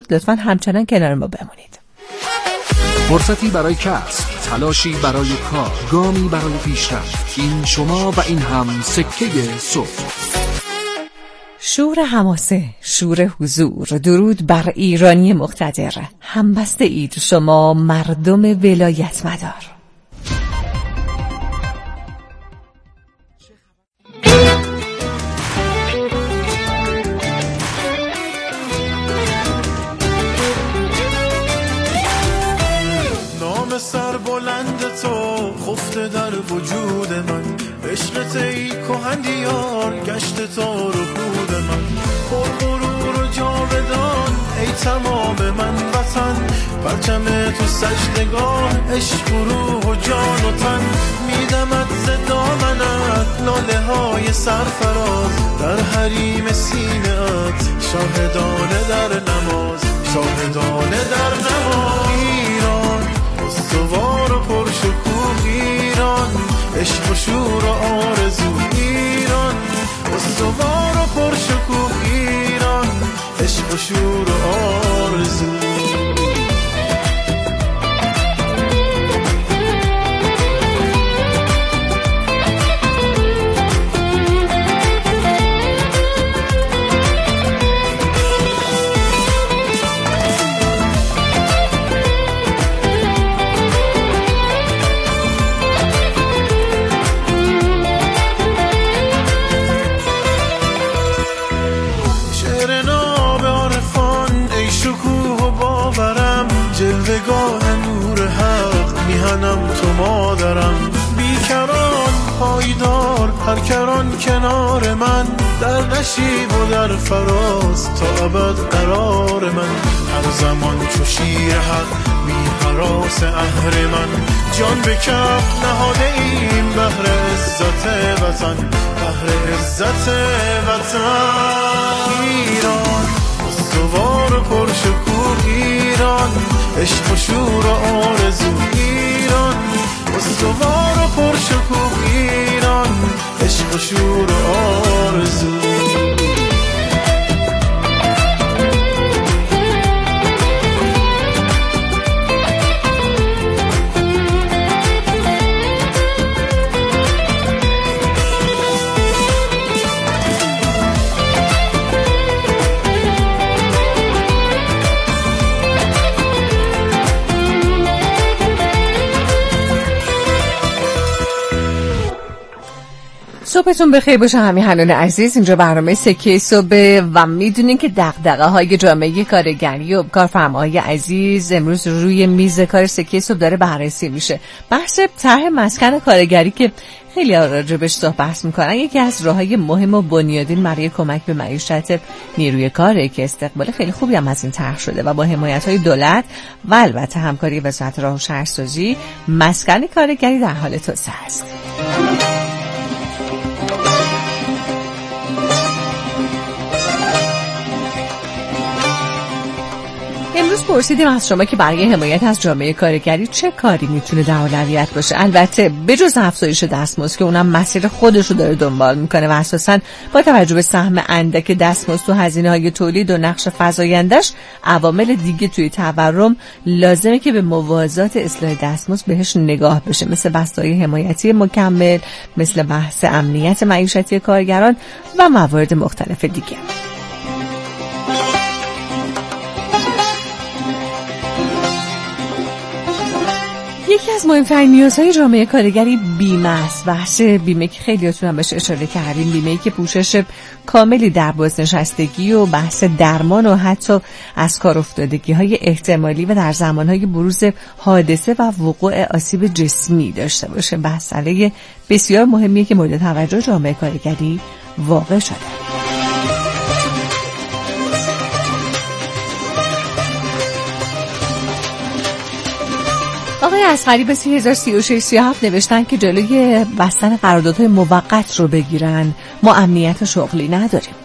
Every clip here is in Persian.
لطفاً همچنان کنار ما بمونید. فرصتی برای کسب، تلاشی برای کار، گامی برای پیشرفت. این شما و این هم سکه صبح. شور حماسه، شور حضور، درود بر ایرانی مقتدر. همبسته اید شما مردم ولایت مدار. نام سر بلند تو خفته در وجود من، عشقت ای کهندیار گشت تا رکود من، پر غرور و جاودان ای تمام من وطن، پرچم تو سجدگاه عشق و روح و جان و تن، میدمت ز دامنت لاله های سرفراز، در حریم سینه‌ات شاهدانه در نماز، شاهدانه در نماز. ایران استوار و پرشکوه، ایران عشق و شور و آرزو، ایران استوار و پرشکوه، ایران عشق و شور و آرزو. جلوگاه نور حق میهنم تو مادرم، بیکران پایدار هر کران کنار من، در نشیب و در فراز تا ابد قرار من، هر زمان چو شیر حق میهراس اهر من، جان به کف نهاده ایم بهر عزت وطن، بهر عزت وطن. ایران استوار و پرشکوه، ایران عشق و شور و آرزو، ایران استوار و پرشکوه، ایران عشق و شور و آرزو. صبحتون بخیر باشه همیهنان عزیز. اینجا برنامه سکه صبح و میدونین که دغدغه های جامعه کارگری و کارفرماهای عزیز امروز روی میز کار سکه صبح داره بررسی میشه. بحث طرح مسکن کارگری که خیلی راجبش صحبت میکنن یکی از راههای مهم و بنیادین برای کمک به معیشت نیروی کاره که استقبال خیلی خوبی هم از این طرح شده و با حمایت‌های دولت و البته همکاری وزارت راه و شهرسازی مسکن کارگری در حال توسعه است. امروز پرسیدیم از شما که برای حمایت از جامعه کارگری چه کاری میتونه در اولویت باشه. البته بجز افزایش دستمزد که اونم مسیر خودش رو داره دنبال میکنه و اساساً با توجه به سهم اندک دستمزد تو هزینه‌های تولید و نقش فزایندش، عوامل دیگه توی تورم لازمه که به موازات اصلاح دستمزد بهش نگاه بشه، مثل بسته‌های حمایتی مکمل، مثل بحث امنیت معیشتی کارگران و موارد مختلف دیگه. یکی از مهمترین نیازهای جامعه کارگری بیمه است. بحث بیمه که خیلیاتون هم بهش اشاره کردیم، بیمه‌ای که پوشش کاملی در بازنشستگی و بحث درمان و حتی از کار افتادگی‌های احتمالی و در زمانهای بروز حادثه و وقوع آسیب جسمی داشته باشه. مسئله بسیار مهمیه که مورد توجه جامعه کارگری واقع شده. آقای اصغری به 303637 نوشتن که جلوی بستن قراردادهای موقت رو بگیرن، ما امنیت شغلی نداریم.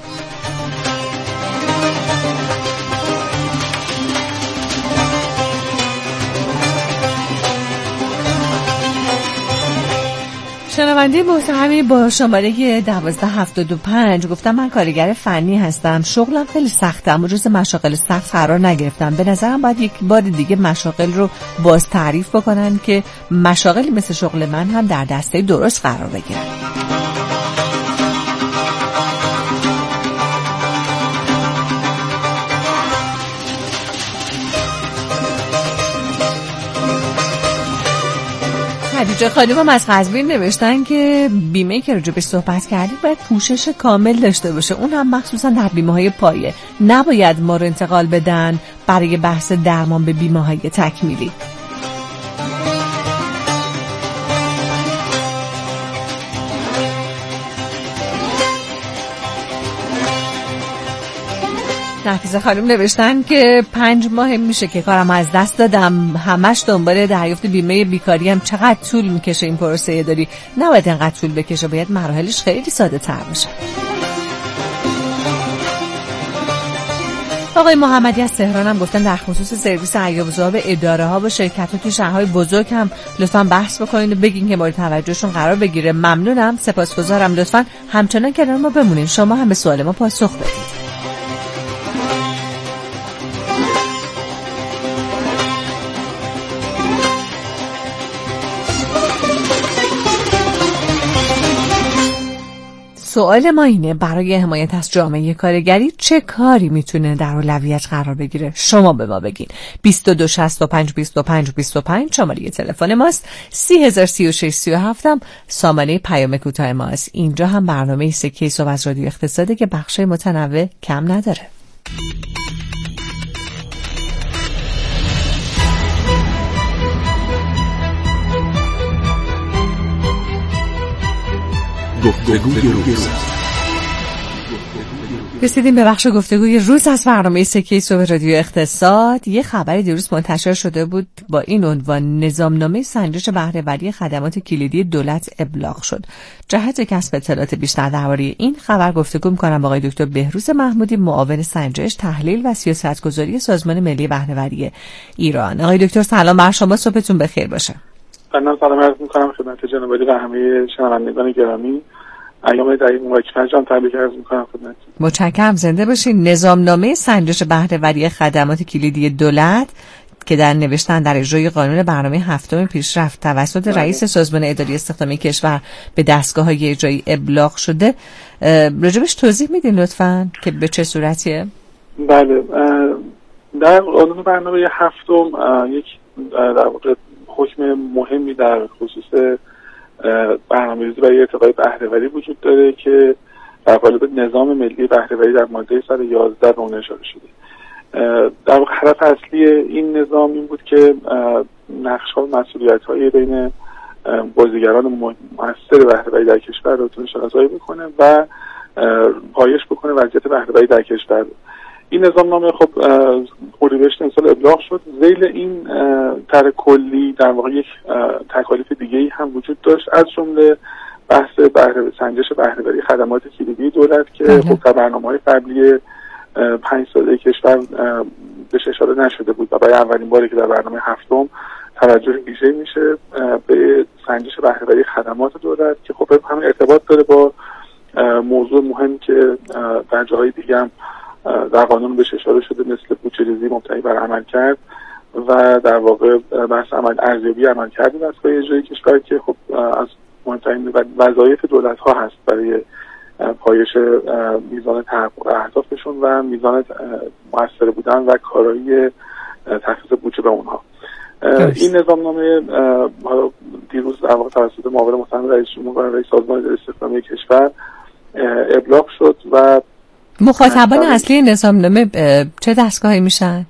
شنونده محترمی با شماره 1275 گفتم من کارگر فنی هستم، شغلم خیلی سخته اما جز مشاغل سخت قرار نگرفتم. به نظرم باید یک بار دیگه مشاغل رو باز تعریف بکنن که مشاغلی مثل شغل من هم در دسته درست قرار بگیرن. خدیجه خانم از قزوین نوشتن که بیمه که راجع بهش صحبت کردید باید پوشش کامل داشته باشه، اون هم مخصوصا در بیمه‌های پایه. نباید ما رو انتقال بدن برای بحث درمان به بیمه‌های تکمیلی. نفیسه خانم نوشتن که 5 ماه میشه که کارم از دست دادم، همش دنبال دریافت بیمه بیکاری هم. چقدر طول میکشه این پروسه اداری؟ نباید اینقدر طول بکشه، باید مراحلش خیلی ساده تر باشه. آقای محمدی از تهران هم گفتن در خصوص سرویس عیاب ذوب اداره ها و شرکت ها تو شهرهای بزرگ هم لطفاً بحث بکنید و بگین که مورد توجهشون قرار بگیره. ممنونم، سپاسگزارم. لطفاً همچنان کنار ما بمونین، شما هم به سوال ما پاسخ بدید. سوال ما اینه برای حمایت از جامعه کارگری چه کاری میتونه در اولویت قرار بگیره؟ شما به ما بگین. 22652525 شماره تلفن ماست. 303637 هم سامانه پیام کوتاه ماست. اینجا هم برنامه سکه صبح از رادیو اقتصاده که بخش متنوع کم نداره. گفتگوی روز. رسیدیم به بخش گفتگوی روز از برنامه سکه صبح رادیو اقتصاد. یه خبری دیروز منتشر شده بود با این عنوان: نظامنامه سنجش بهره‌وری خدمات کلیدی دولت ابلاغ شد. جهت کسب اطلاعات بیشتر درباره این خبر گفتگو می‌کنم با آقای دکتر بهروز محمودی، معاون سنجش، تحلیل و سیاستگذاری سازمان ملی بهره‌وری ایران. آقای دکتر سلام بر شما، صبحتون بخیر باشه. من سلام عرض می‌کنم خدمت جناب عالی و همه شنوندگان گرامی. ایام دقیق مبارک جان تبریک عرض می‌کنم خدمت. متشکرم، زنده باشین. نظامنامه سنجش بهره‌وری خدمات کلیدی دولت که در نوشتن در اجرای قانون برنامه هفتم پیشرفت توسط رئیس سازمان اداری استخدامی کشور به دستگاه‌های اجرایی ابلاغ شده، راجبش توضیح میدین لطفاً که به چه صورتیه؟ بله، در قانون برنامه هفتم یک در واقع حکم مهمی در خصوص برنامه‌ریزی برای ارتقای بهره‌وری وجود داره که در قالب نظام ملی بهره‌وری در ماده 111 به اون اشاره شده. در واقع هدف اصلی این نظام این بود که نقش‌ها و مسئولیت‌های بین بازیگران مؤثر بهره‌وری در کشور رو شناسایی بکنه و پایش بکنه وضعیت بهره‌وری در کشور. این نظامنامه خب اردیبهشت امسال ابلاغ شد. ذیل این طرح کلی در واقع یک تکالیف دیگه‌ای هم وجود داشت، از جمله بحث سنجش بهره‌وری خدمات کلیدی دولت که خب در برنامه‌های قبلی 5 ساله کشور بهش اشاره نشده بود و برای اولین باری که در برنامه هفتم توجه ویژه‌ای میشه به سنجش بهره‌وری خدمات دولت که خب همین ارتباط داره با موضوع مهم که در جاهای دیگه هم در قانون بهش اشاره شده، مثل بودجه‌ریزی مبتنی بر عملکرد و در واقع بحث ارزیابی عملکرد دستگاه اجرایی کشور که خب از مهمترین وظایف دولت‌ها هست برای پایش میزان تحقق اهدافشون و میزان مؤثر بودن و کارایی تخصیص بودجه به اونها. این نظامنامه دیروز در واقع توسط معاون محترم رئیس جمهور و رئیس سازمان اداری استخدامی کشور ابلاغ شد و مخاطبان اصلی نظامنامه چه دستگاهی میشن؟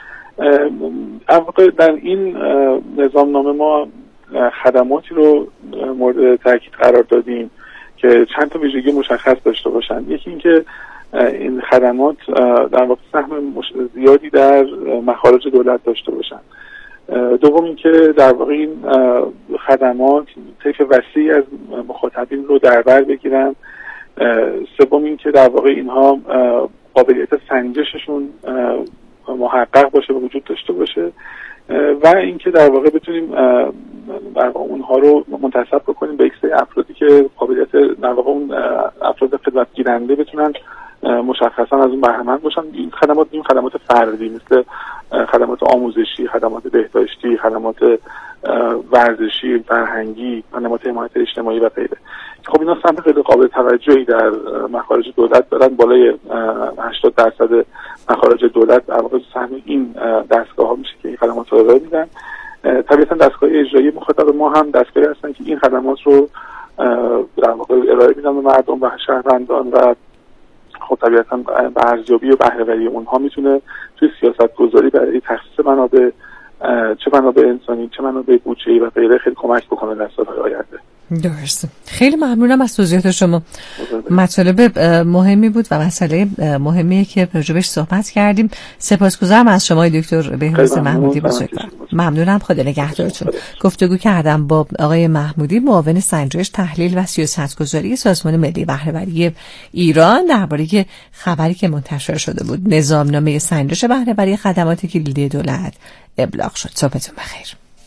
در این نظامنامه ما خدماتی رو مورد تاکید قرار دادیم که چند تا ویژگی مشخص داشته باشن. یکی اینکه این خدمات در واقع سهم زیادی در مخارج دولت داشته باشن. دوم اینکه در واقع این خدمات طیف وسیعی از مخاطبین رو در بر بگیرن. سوم اینکه در واقع اینها قابلیت سنجششون محقق باشه و وجود داشته باشه و اینکه در واقع بتونیم در واقع اونها رو منتسب بکنیم به یک سری افرادی که قابلیت در واقع اون افراد خدمت گیرنده بتونن مشخصا از اون بهره مند باشن. این خدمات فردی مثل خدمات آموزشی، خدمات بهداشتی، خدمات ورزشی، فرهنگی، خدمات حمایت اجتماعی و غیره. خب اینا سمت خیلی قابل توجهی در مخارج دولت دارن. بالای 80% مخارج دولت در واقع سهم این دستگاه‌ها میشه که این خدمات رو ارائه میدن. طبیعتا دستگاه اجرایی مخاطب ما هم دستگاهی هستن که این خدمات رو در واقع ارائه میدن به مردم و شهروندان و خب طبیعتا به ارزیابی و بهره‌وری اونها میتونه توی سیاست‌گذاری برای تخصیص منابع، چه منابع انسانی چه منابع بودجه‌ای و غیره خیلی کمک بکنه در سال‌های آینده. درسته. خیلی ممنونم از توضیحات شما. مطالب مهمی بود و مسئله مهمیه که راجبش صحبت کردیم. سپاسگزارم از شما دکتر بهروز محمودی بزرگوار. ممنونم. خدا نگهدارتون. گفتگو کردم با آقای محمودی، معاون سنجش، تحلیل و سیاستگذاری سازمان ملی بهره‌وری ایران، درباره خبری که منتشر شده بود، نظامنامه سنجش بهره‌وری خدمات کلیدی دولت ابلاغ شد. صبحتون بخیر.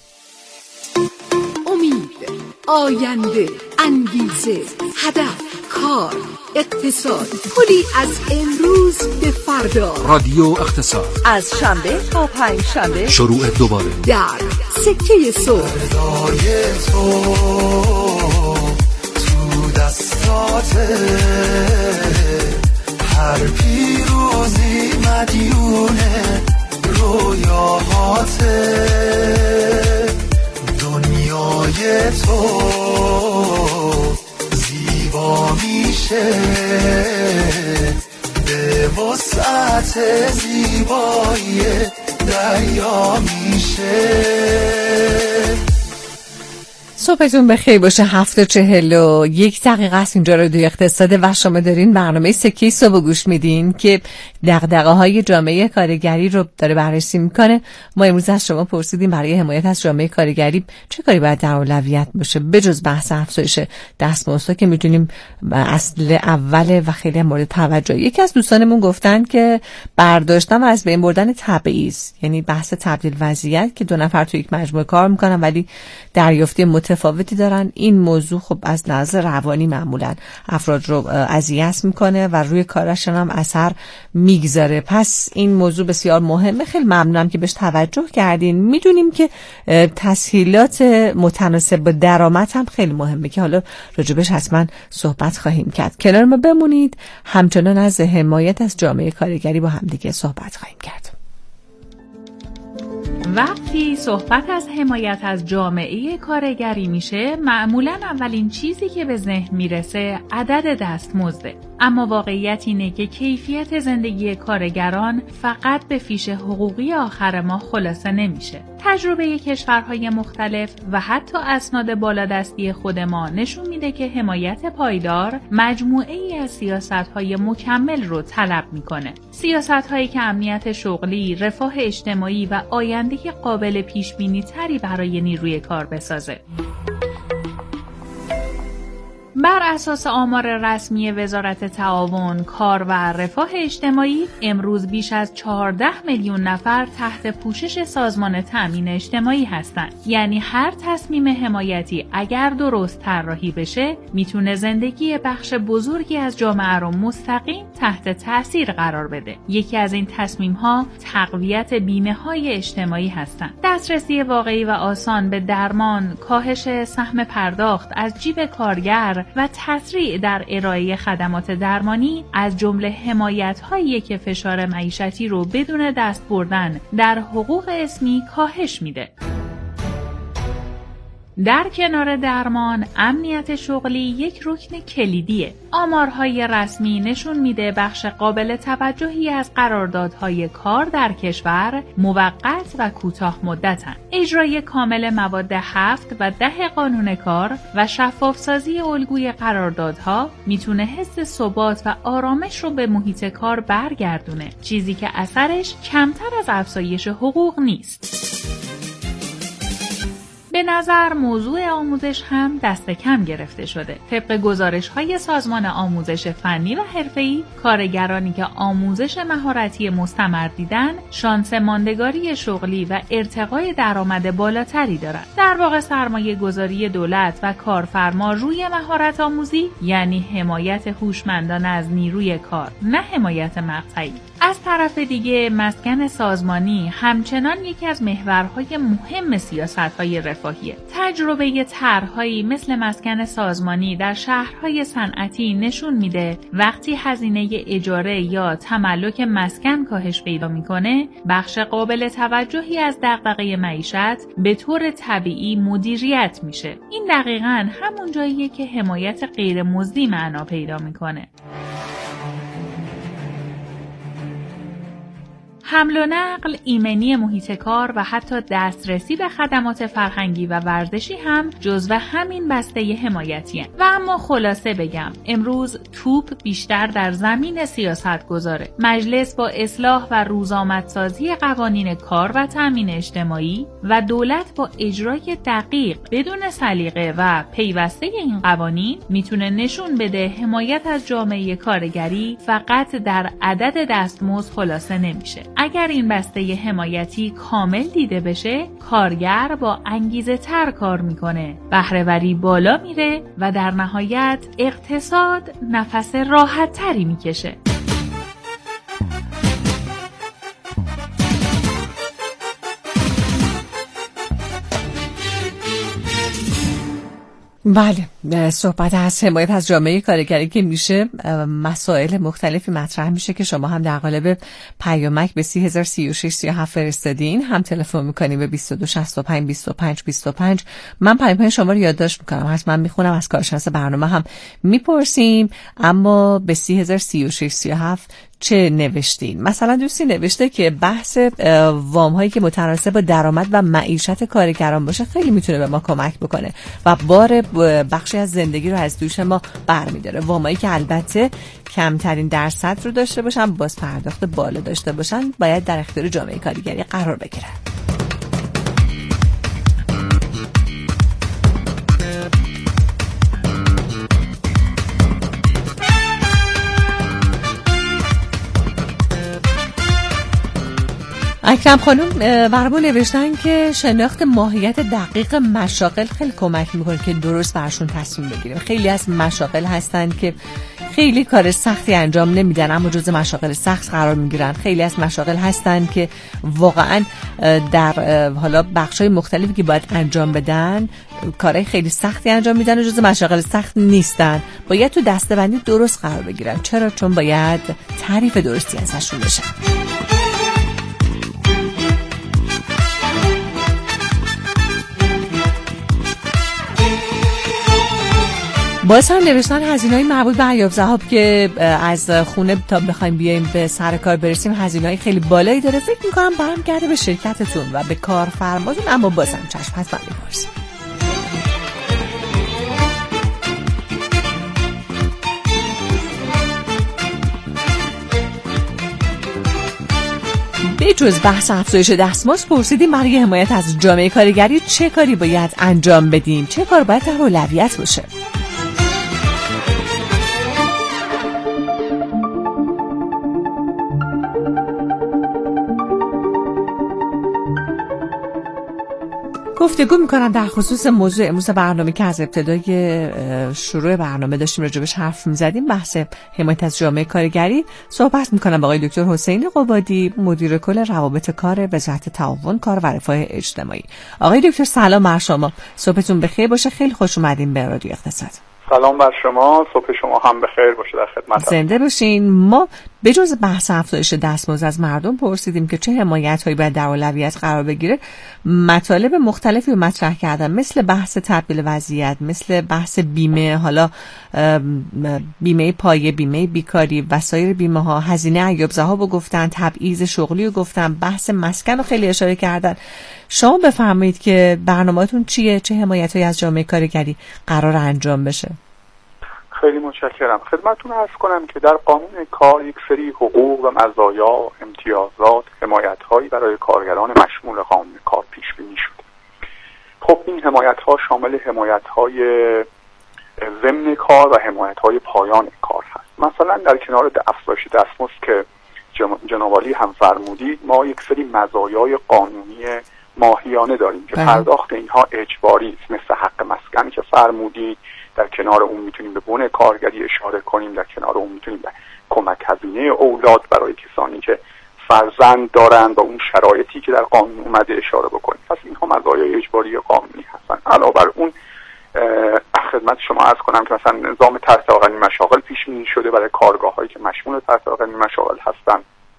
آینده، انگیزه، هدف، کار، اقتصاد، پلی از امروز به فردا. رادیو اقتصاد از شنبه تا پنجشنبه شروع دوباره در سکه صبح. تو دستاته هر پیروزی مدیونه رویاهاته دنیای تو زیبا میشه به وسعت زیبایی دریا میشه. صبحتون بخیر باشه. 7:41 است اینجا رادیو اقتصاد و شما دارین برنامه سکه صبح گوش میدین که دغدغه‌های جامعه کارگری رو داره بررسی میکنه. ما امروز از شما پرسیدیم برای حمایت از جامعه کارگری چه کاری باید در اولویت باشه بجز بحث افزایش دستمزدها که میدونیم اصل اوله و خیلی مورد توجه. یکی از دوستانمون گفتن که برداشتن و از بین بردن تبعیض، یعنی بحث تبدیل وضعیت که دو نفر تو یک مجموعه کار میکنن ولی دریافتی متفاوتی دارن. این موضوع خب از نظر روانی معمولا افراد رو اذیت میکنه و روی کارشون هم اثر میگذاره. پس این موضوع بسیار مهمه. خیلی ممنونم که بهش توجه کردین. میدونیم که تسهیلات متناسب با درآمد هم خیلی مهمه که حالا راجبش حتما صحبت خواهیم کرد. کنار ما بمونید. همچنان از حمایت از جامعه کارگری با همدیگه صحبت خواهیم کرد. وقتی صحبت از حمایت از جامعه کارگری میشه، معمولاً اولین چیزی که به ذهن میرسه عدد دستمزده. اما واقعیت اینه که کیفیت زندگی کارگران فقط به فیش حقوقی آخر ماه خلاصه نمیشه. تجربه کشورهای مختلف و حتی اسناد بالادستی خود ما نشون میده که حمایت پایدار مجموعه ای از سیاست‌های مکمل رو طلب میکنه. سیاست‌هایی که امنیت شغلی، رفاه اجتماعی و آینده قابل پیش‌بینی تری برای نیروی کار بسازه. بر اساس آمار رسمی وزارت تعاون، کار و رفاه اجتماعی، امروز بیش از 14 میلیون نفر تحت پوشش سازمان تأمین اجتماعی هستند. یعنی هر تصمیم حمایتی اگر درست طراحی بشه، میتونه زندگی بخش بزرگی از جامعه رو مستقیم تحت تأثیر قرار بده. یکی از این تصمیم‌ها تقویت بیمه‌های اجتماعی هستند. دسترسی واقعی و آسان به درمان، کاهش سهم پرداخت از جیب کارگر و تسریع در ارائه خدمات درمانی از جمله حمایت‌هایی که فشار معیشتی رو بدون دست بردن در حقوق اسمی کاهش میده. در کنار درمان، امنیت شغلی یک رکن کلیدیه. آمارهای رسمی نشون میده بخش قابل توجهی از قراردادهای کار در کشور موقت و کوتاه مدتن. اجرای کامل مواد 7 و 10 قانون کار و شفافسازی الگوی قراردادها میتونه حس ثبات و آرامش رو به محیط کار برگردونه، چیزی که اثرش کمتر از افزایش حقوق نیست. به نظر موضوع آموزش هم دست کم گرفته شده. طبق گزارش‌های سازمان آموزش فنی و حرفه‌ای، کارگرانی که آموزش مهارتی مستمر دیدن، شانس ماندگاری شغلی و ارتقای درآمد بالاتری دارند. در واقع سرمایه‌گذاری دولت و کارفرما روی مهارت آموزی یعنی حمایت هوشمندانه از نیروی کار، نه حمایت مقطعی. از طرف دیگه مسکن سازمانی همچنان یکی از محورهای مهم سیاست‌های رفاهیه. تجربه طرح‌هایی مثل مسکن سازمانی در شهرهای صنعتی نشون میده وقتی هزینه اجاره یا تملک مسکن کاهش پیدا میکنه، بخش قابل توجهی از دغدغه معیشت به طور طبیعی مدیریت میشه. این دقیقاً همون جاییه که حمایت غیر مزدی معنا پیدا میکنه. حمل و نقل، ایمنی محیط کار و حتی دسترسی به خدمات فرهنگی و ورزشی هم جزو همین بسته حمایتی هستند. و اما خلاصه بگم امروز توپ بیشتر در زمین سیاست گذاره. مجلس با اصلاح و روزآمدسازی قوانین کار و تامین اجتماعی و دولت با اجرای دقیق بدون سلیقه و پیوسته این قوانین میتونه نشون بده حمایت از جامعه کارگری فقط در عدد دستمزد خلاصه نمیشه. اگر این بسته حمایتی کامل دیده بشه، کارگر با انگیزه تر کار میکنه، بهره‌وری بالا میره و در نهایت اقتصاد نفس راحت تری میکشه. بله، صحبت از حمایت از جامعه کارگری که میشه مسائل مختلفی مطرح میشه که شما هم در قالب پیامک به 303637 فرستادین، هم تلفن میکنیم به 22652525. من پیامک شما رو یادداشت میکنم، حتما میخونم، از کارشناس برنامه هم میپرسیم. اما به 303637 چه نوشتین؟ مثلا دوستی نوشته که بحث وام هایی که متناسب با درآمد و معیشت کارگران باشه خیلی میتونه به ما کمک بکنه و بار بخشی از زندگی رو از دوش ما برمیداره. وامایی که البته کمترین درصد رو داشته باشن، باز پرداخت بالا داشته باشن، باید در اختیار جامعه کارگری قرار بگیرن. اکرم خانم برامون نوشتن که شناخت ماهیت دقیق مشاغل خیلی کمک میکنه که درست برشون تصمیم بگیریم. خیلی از مشاغل هستن که خیلی کار سختی انجام نمیدن اما جزء مشاغل سخت قرار میگیرن. خیلی از مشاغل هستن که واقعا در حالا بخشای مختلفی که باید انجام بدن کارهای خیلی سختی انجام میدن و جزء مشاغل سخت نیستن. باید تو دسته‌بندی درست قرار بگیرن. چرا؟ چون باید تعریف درستی ازشون بشه. باز هم نوشتن هزینه‌های مربوط به عیاب ذهاب که از خونه تا بخوایم بیایم به سر کار برسیم هزینه‌های خیلی بالایی داره. فکر می‌کنم برمیگرده به شرکتتون و به کارفرماتون، اما بازم چشم حتما می‌پرسیم. به جز بحث افزایش دستمزد پرسیدیم برای حمایت از جامعه کارگری چه کاری باید انجام بدیم، چه کار باید در اولویت باشه. گفتگو میکنم در خصوص موضوع امروز برنامه که از ابتدای شروع برنامه داشتیم راجبش حرف میزدیم، بحث حمایت از جامعه کارگری. صحبت میکنم با آقای دکتر حسین قبادی، مدیر کل روابط کار وزارت تعاون کار و رفاه اجتماعی. آقای دکتر سلام بر شما، صبحتون بخیر باشه، خیلی خوش اومدین به رادیو اقتصاد. سلام بر شما، صبح شما هم بخیر باشه، در خدمتم. زنده باشین. ما به جز بحث افزایش دستمزد از مردم پرسیدیم که چه حمایت‌هایی باید در اولویت قرار بگیره. مطالب مختلفی رو مطرح کردن، مثل بحث تبدیل وضعیت، مثل بحث بیمه، حالا بیمه پایه، بیمه بیکاری و سایر بیمه ها، هزینه عیاب ذهاب رو گفتن، تبعیض شغلی رو گفتن، بحث مسکن رو خیلی اشاره کردن. شما بفرمایید که برنامه‌تون چیه؟ چه حمایت‌هایی از جامعه کارگری قرار انجام بشه؟ خیلی متشکرم. خدمتتون عرض کنم که در قانون کار یک سری حقوق و مزایا، امتیازات، حمایت‌هایی برای کارگران مشمول قانون کار پیش بینی شده. خب این حمایت‌ها شامل حمایت‌های ضمن کار و حمایت‌های پایان کار هست. مثلا در کنار افزایش دستمزد که جناب عالی هم فرمودید، ما یک سری مزایای قانونی ماهیانه داریم که پرداخت اینها اجباری است، مثل حق مسکن که فرمودید. در کنار اون میتونیم به بن کارگری اشاره کنیم، در کنار اون میتونیم به کمک هزینه اولاد برای کسانی که فرزند دارن و اون شرایطی که در قانون اومده اشاره بکنیم. پس اینها مزایای اجباری قانونی هستن. علاوه بر اون خدمت شما عرض کنم که مثلا نظام تحت آقلین مشاغل پیش بینی شده برای کارگاه‌هایی که مشمول تحت آقلین مشاغل هستن.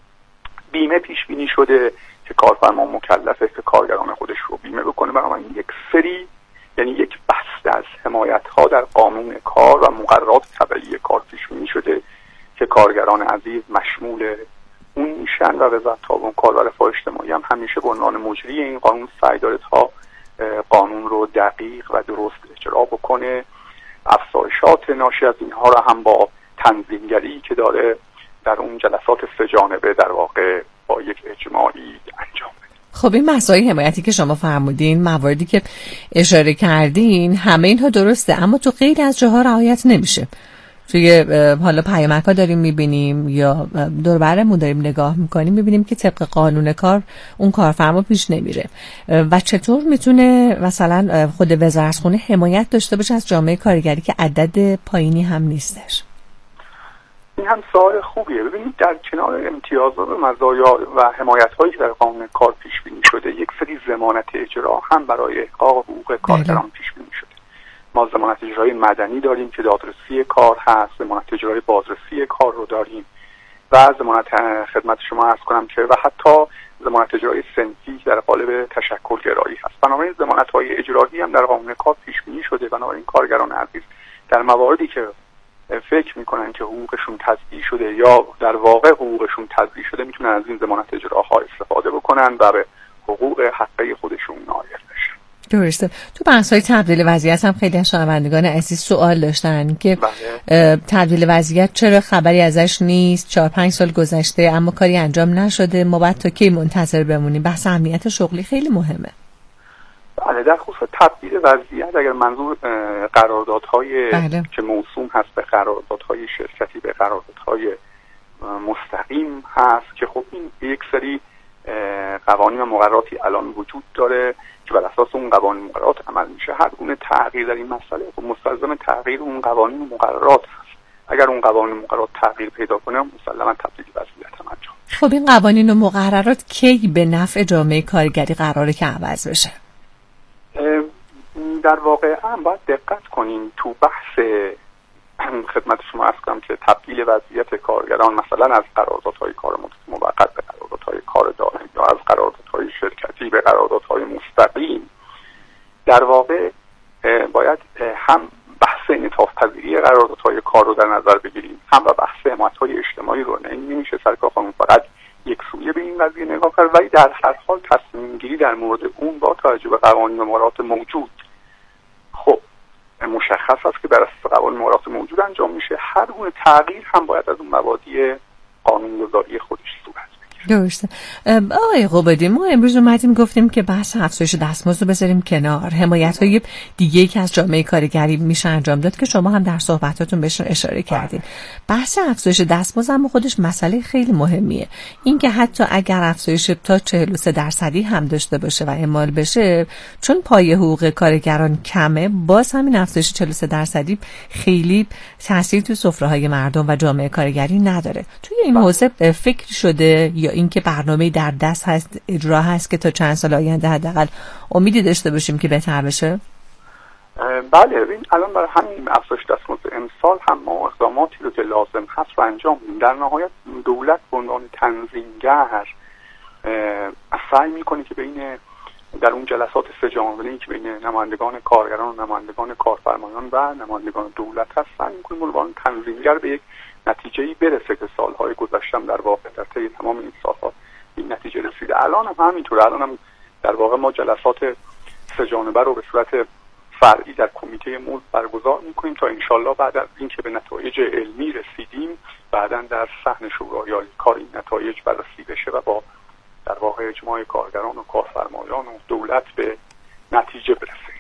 بیمه پیش بینی شده که کارفرما مکلفه که کارگران خودش رو بیمه بکنه. بنابراین یک سری، یعنی یک بسته از حمایت‌ها در قانون کار و مقررات تبعی کار پیش بینی شده که کارگران عزیز مشمول اون میشن و وزارت تعاون کار و رفاه اجتماعی هم همیشه به عنوان مجری این قانون سعی داره تا قانون رو دقیق و درست اجرا بکنه. افزایشات ناشی از اینها را هم با تنظیمگری که داره در اون جلسات 3 جانبه در واقع با یک اجماعی انجام بده. خب این مسائل حمایتی که شما فرمودین، مواردی که اشاره کردین، همه اینها درسته، اما تو خیلی از جاها رعایت نمیشه. توی حالا پیامک‌ها داریم میبینیم یا دور برمون داریم نگاه میکنیم، میبینیم که طبق قانون کار اون کارفرما پیش نمیره. و چطور میتونه مثلا خود وزارتخونه حمایت داشته باشه از جامعه کارگری که عدد پایینی هم نیستش؟ این هم سوال خوبیه. ببینید در کنار امتیازات و مزایا و حمایت‌هایی که در قانون کار پیش بینی شده، یک سری ضمانت اجرا هم برای احقاق حقوق کارگران پیش بینی شده. ما ضمانت اجرایی مدنی داریم که دادرسی کار هست، ضمانت اجرایی بازرسی کار رو داریم و ضمانت خدمت شما عرض کنم که و حتی ضمانت اجرایی صنفی در قالب تشکل گرایی هست. بنابراین ضمانت‌های اجرایی هم در قانون کار پیش بینی شده. بنابراین کارگران عزیز در مواردی که فکر میکنن که حقوقشون تضییع شده یا در واقع حقوقشون تضییع شده، میتونن از این ضمانت اجراها استفاده بکنن و به حقوق حقیقی خودشون نائل بشن. درسته. تو بحث‌های تبدیل وضعیت هم خیلی از شنوندگان عزیز سوال داشتن که تبدیل وضعیت چرا خبری ازش نیست؟ 4-5 سال گذشته اما کاری انجام نشده، ما باید تا کی منتظر بمونیم؟ بحث امنیت شغلی خیلی مهمه. بله، در خصوص تبدیل وضعیت اگر منظور قراردادهای که موسوم هست به قراردادهای شرکتی، به قراردادهای مستقیم هست که خب این یک سری قوانین و مقرراتی الان وجود داره که بر اساس اون قوانین و مقررات عمل میشه. هر گونه تغییر در این مسئله خب مستلزم تغییر اون قوانین و مقررات هست. اگر اون قوانین و مقررات تغییر پیدا کنه مسلما تبدیل وضعیت هم انجام. خب این قوانین و مقررات کی به نفع جامعه کارگری قراره که عوض بشه؟ در واقع هم باید دقت کنیم تو بحث خدمت شما عرض کنم که تبدیل وضعیت کارگران مثلا از قراردادهای کار موقت به قراردادهای کار دائم یا از قراردادهای شرکتی به قراردادهای مستقیم، در واقع باید هم بحث انعطاف پذیری قراردادهای کار رو در نظر بگیریم، هم و بحث حمایت‌های اجتماعی رو. نمیشه سرکار خانم فقط یک سویه به این قضیه نگاه کرد، ولی در هر حال تصمیم گیری در مورد اون با توجه به قوانین و مقررات موجود خب مشخص است که بر اساس قوانین و مقررات موجود انجام میشه. هر گونه تغییر هم باید از اون مبادی قانون‌گذاری خودش صورت بگیره. درسته. آقای قبادی، ما امروز اومدیم گفتیم که بحث افزایش دستمزد رو بذاریم کنار، حمایت‌های دیگه‌ای که از جامعه کارگری میشه انجام داد که شما هم در صحبتاتون بهش اشاره کردین. بحث افزایش دستمزد هم خودش مسئله خیلی مهمیه. این که حتی اگر افزایش تا 43% هم داشته باشه و اعمال بشه، چون پایه حقوق کارگران کمه، باز همین افزایش 43% خیلی تاثیر تو سفره‌های مردم و جامعه کارگری نداره. توی این حوزه فکر شده یا اینکه برنامه‌ای در دست هست، اجرا هست که تا چند سال آینده حداقل امیدی داشته باشیم که بهتر بشه؟ بله، ببین الان برای همین افزایش دستمزد امسال هم ما اقداماتی رو که لازم هست رو انجام میدیم. در نهایت دولت به عنوان تنظیمگر سعی میکنه که بین در اون جلسات 3 جانبه‌ای که بین نمایندگان کارگران و نمایندگان کارفرمایان و نمایندگان دولت هست، سعی میکنه به عنوان تنظیمگر به یک نتیجه‌ای برسه که سالهای گذشتم در واقع در طی تمام این سال‌ها این نتیجه رسیده. الان هم همینطوره. الان هم در واقع ما جلسات 3 جانبه رو به صورت فرعی در کمیته مزد برگزار می‌کنیم تا انشالله بعد از اینکه به نتایج علمی رسیدیم بعداً در صحن شورای کار این نتایج بررسی بشه و با در واقع اجماع کارگران و کارفرمایان و دولت به نتیجه برسه انشالله.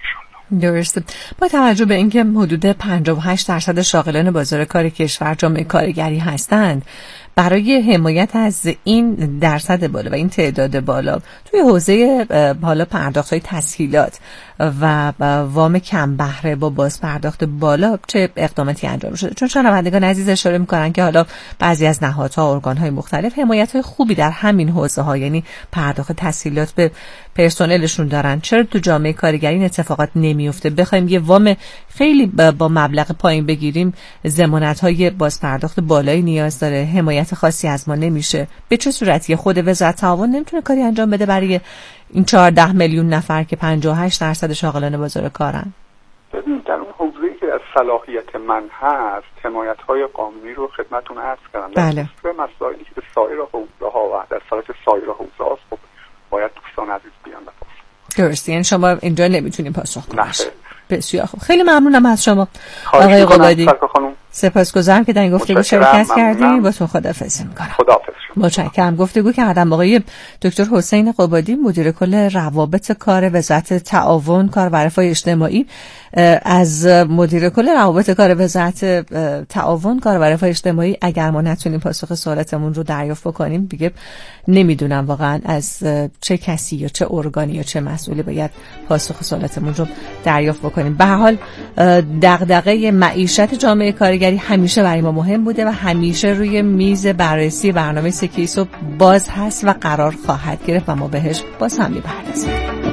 درسته. با توجه به اینکه حدود 58% شاغلان بازار کار کشور جامعه کارگری هستند، برای حمایت از این درصد بالا و این تعداد بالا توی حوزه حالا پرداخت‌های تسهیلات و وام کم بهره با باز پرداخت بالا چه اقداماتی انجام شده؟ چون شنوندگان عزیز اشاره می‌کنن که حالا بعضی از نهادها، ارگان‌های مختلف حمایت‌های خوبی در همین حوزه‌ها، یعنی پرداخت تسهیلات به پرسنلشون دارن. چرا تو جامعه کارگری این اتفاقات نمیفته؟ بخوایم یه وام خیلی با مبلغ پایین بگیریم، ضمانت‌های باز پرداخت بالایی نیاز داره، حمایت خاصی از ما نمیشه. به چه صورتی خود وزارت تعاون نمیتونه کاری انجام بده برای این 14 میلیون نفر که 58% شاغلان بازار کارن؟ ببینید، در اون حوزه‌ای که از صلاحیت من هست، حمایت‌های قانونی رو خدمتتون عرض کردم. بله. در مسائلی که به سایر حوزه‌ها و در سایت سایر حوزه‌ها خب باید دوستان عزیز بیان بپرسن. درسته، یعنی شما اینجا نمیتونین پاسخ بدید. نه. بسیار خوب. خیلی ممنونم از شما آقای قبادی. سپاسگزارم که در این گفتگو شرکت کردین. با تو خداحافظی می‌کنم. خداحافظ. متشکرم. گفتگو کردم آقای دکتر حسین قبادی، مدیر کل روابط کار وزارت تعاون، کار و رفاه اجتماعی. از مدیر کل روابط کار وزارت تعاون، کار و رفاه اجتماعی اگر ما نتونیم پاسخ سوالاتمون رو دریافت بکنیم، دیگه نمیدونم واقعا از چه کسی یا چه ارگانی یا چه مسئولی باید پاسخ سوالاتمون رو دریافت بکنیم. به هر حال دغدغه معیشت جامعه کارگری همیشه برای ما مهم بوده و همیشه روی میز بررسی برنامه سکه صبح باز هست و قرار خواهد گرفت و ما بهش باز هم می‌پردازیم.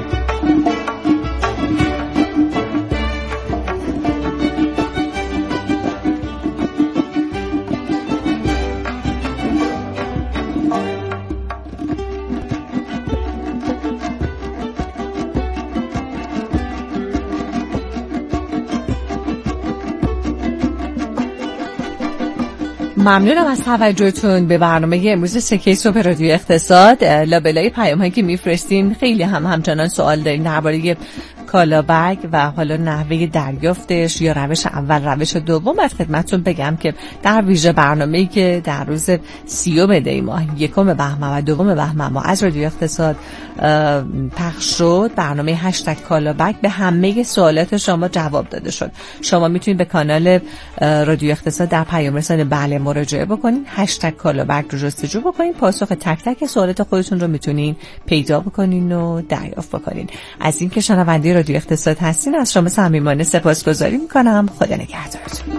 ممنونم از توجهتون به برنامه امروز سکه صبح رادیو اقتصاد. لابلای پیام‌هایی که میفرستین خیلی همچنان سوال دارین درباره کالابگ و حالا نحوه دریافتش یا روش اول، روش دوم. از خدمتتون بگم که در ویژه برنامه‌ای که در روز 30 دی ماه، 1 بهمن و 2 بهمن ما از رادیو اقتصاد پخش شد، برنامه #کالابگ به همه سوالات شما جواب داده شد. شما میتونید به کانال رادیو اقتصاد در پیام رسانی بله مراجعه بکنین، #کالابگ رو جستجو بکنین، پاسخ تک تک سوالات خودتون رو میتونین پیدا بکنین و دریافت بکنین. از اینکه شنونده رادیو اقتصاد هستین از شما صمیمانه سپاسگزاری میکنم. خدا نگهدارتون.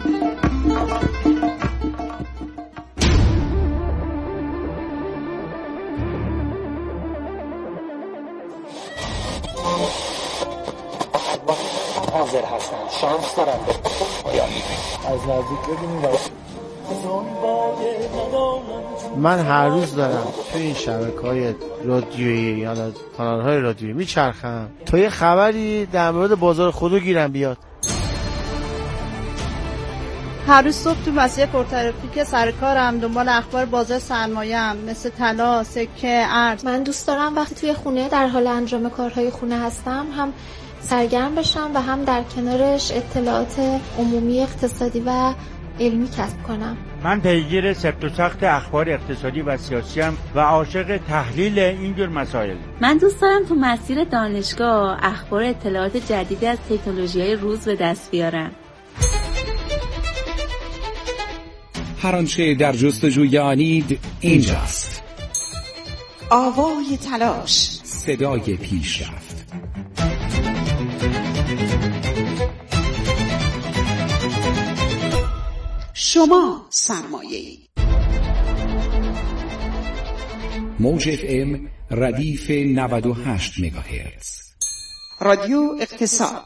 حاضر هستم، شانس دارم از نزدیک ببینیم. من هر روز دارم توی این شبکه‌های رادیویی یا کانال‌های رادیویی میچرخم تا یه خبری در مورد بازار خودرو گیرم بیاد. هر روز صبح تو مسیر پرترافیک سر کارم دنبال اخبار بازار سرمایه‌ام، مثل طلا، سکه، ارز. من دوست دارم وقتی توی خونه در حال انجام کارهای خونه هستم هم سرگرم بشم و هم در کنارش اطلاعات عمومی اقتصادی و علمی کسب کنم. من پیگیر سفت و سخت اخبار اقتصادی و سیاسی ام و عاشق تحلیل اینجور مسائل. من دوست دارم تو مسیر دانشگاه اخبار اطلاعات جدیدی از تکنولوژی‌های روز به دست بیارم. هر آنچه در جستجوی آنید اینجاست. آوای تلاش، صدای پیشرفت. شما سرمایه‌ای. موج FM ردیف 98 مگاهرتز. رادیو اقتصاد.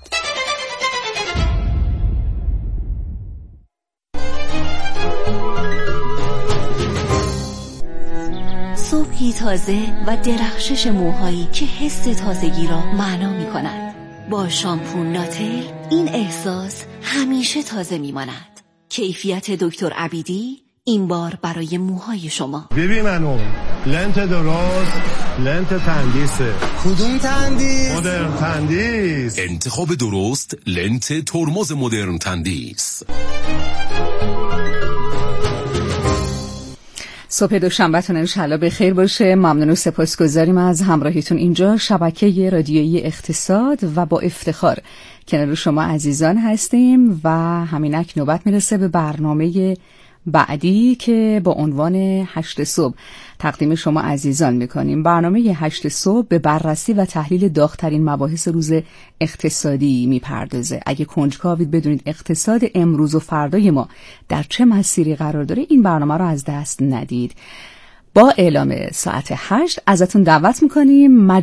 صبحی تازه و درخشش موهایی که حس تازگی را معنا می کند. با شامپو ناتل این احساس همیشه تازه می ماند. کیفیت دکتر عبیدی این بار برای موهای شما. ببین منو لنت درست، لنت تندیسه. کدوم تندیس؟ مدرن تندیس. انتخاب درست، لنت ترمز مدرن تندیس. صبح دوشنبهتون انشالله به خیر باشه. ممنون و سپاسگزاریم از همراهیتون اینجا شبکه رادیویی اقتصاد و با افتخار کنار شما عزیزان هستیم و همینک نوبت میرسه به برنامه بعدی که با عنوان 8 صبح تقدیم شما عزیزان میکنیم. برنامه 8 صبح به بررسی و تحلیل داغ‌ترین مباحث روز اقتصادی میپردازه. اگه کنجکاوید بدونید اقتصاد امروز و فردای ما در چه مسیری قرار داره، این برنامه رو از دست ندید. با اعلام ساعت 8 ازتون دعوت میکنیم